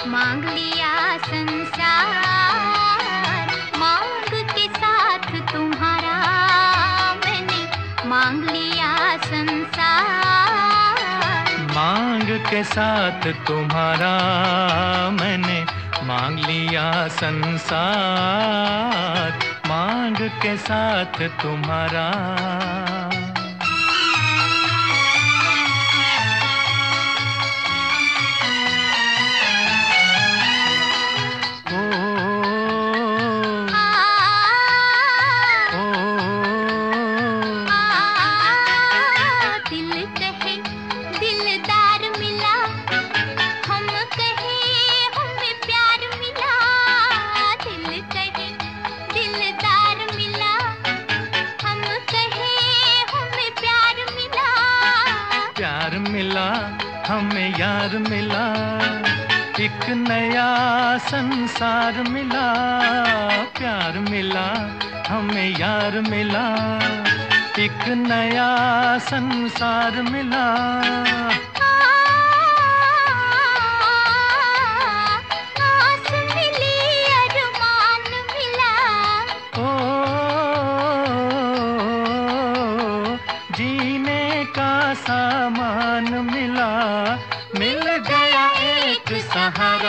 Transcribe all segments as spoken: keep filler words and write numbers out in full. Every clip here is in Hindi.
मांग लिया संसार, मांग के साथ तुम्हारा मैंने मांग लिया संसार। मांग के साथ तुम्हारा मैंने मांग लिया संसार, मांग के साथ तुम्हारा। प्यार मिला हमें यार मिला, एक नया संसार मिला। प्यार मिला हमें यार मिला, एक नया संसार मिला। आस मिली अरमान मिला, ओ जीने का सामान मिला, मिल गया एक सहारा।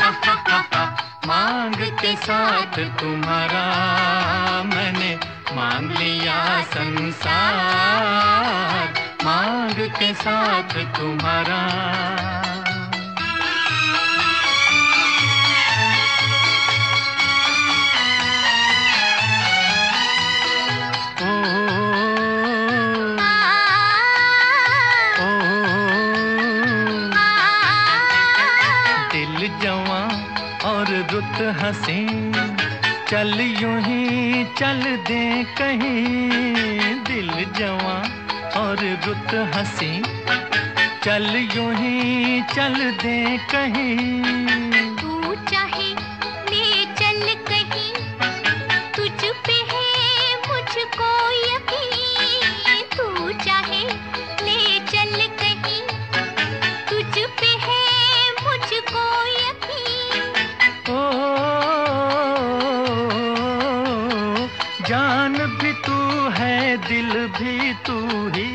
मांग के साथ तुम्हारा मैंने मांग लिया संसार, मांग के साथ तुम्हारा। जवां और रुत हंसी, चल यूं ही चल दे कहीं। दिल जवां और रुत हंसी, चल यूं ही चल दे कहीं। तू चाहे ले चल कहीं, तुझ पे है मुझको यकीन। तू चाहे ले चल कहीं, तुझ पे है मुझको यकीन। ओ जान भी तू है, दिल भी तू ही,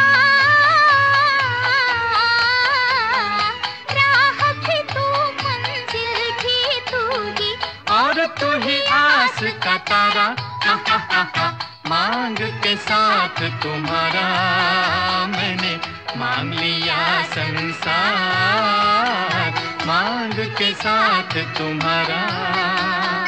राह भी तू, मंजिल भी तू ही, और तू ही आस का तारा। मांग के साथ तुम्हारा मैंने मांग लिया संसार, मांग के साथ तुम्हारा।